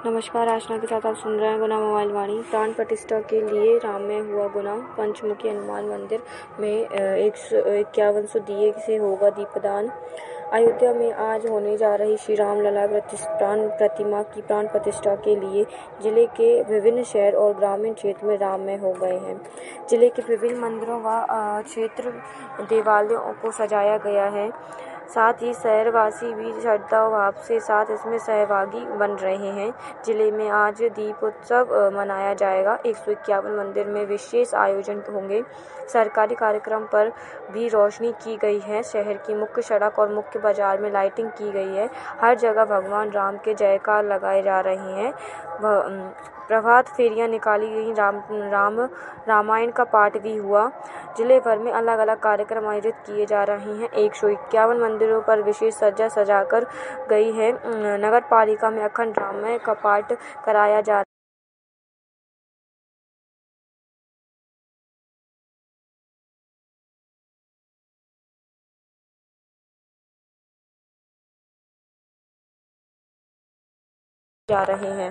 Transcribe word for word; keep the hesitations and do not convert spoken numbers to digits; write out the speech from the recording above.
नमस्कार, आशना के साथ आप सुन रहे हैं गुना मोबाइल वाणी। प्राण प्रतिष्ठा के लिए राम में हुआ गुना। पंचमुखी हनुमान मंदिर में एक सौ इक्यावन सौ दिए से होगा दीपदान। अयोध्या में आज होने जा रही श्री राम लला प्राण प्रतिमा की प्राण प्रतिष्ठा के लिए जिले के विभिन्न शहर और ग्रामीण क्षेत्र में राम में हो गए हैं। जिले के विभिन्न मंदिरों व क्षेत्र देवालयों को सजाया गया है। साथ ही शहरवासी भी श्रद्धा भाव से साथ इसमें सहभागी बन रहे हैं। जिले में आज दीपोत्सव मनाया जाएगा। एक सौ इक्यावन मंदिर में विशेष आयोजन होंगे। सरकारी कार्यक्रम पर भी रोशनी की गई है। शहर की मुख्य सड़क और मुख्य बाजार में लाइटिंग की गई है। हर जगह भगवान राम के जयकार लगाए जा रहे हैं। प्रभात फेरियां निकाली गई। राम राम रामायण का पाठ भी हुआ। जिले भर में अलग अलग कार्यक्रम आयोजित किए जा रहे हैं। एक सौ इक्यावन मंदिरों पर विशेष सज्जा सजाकर गई है। नगर पालिका में अखंड रामायण का पाठ कराया जा जा रहे हैं।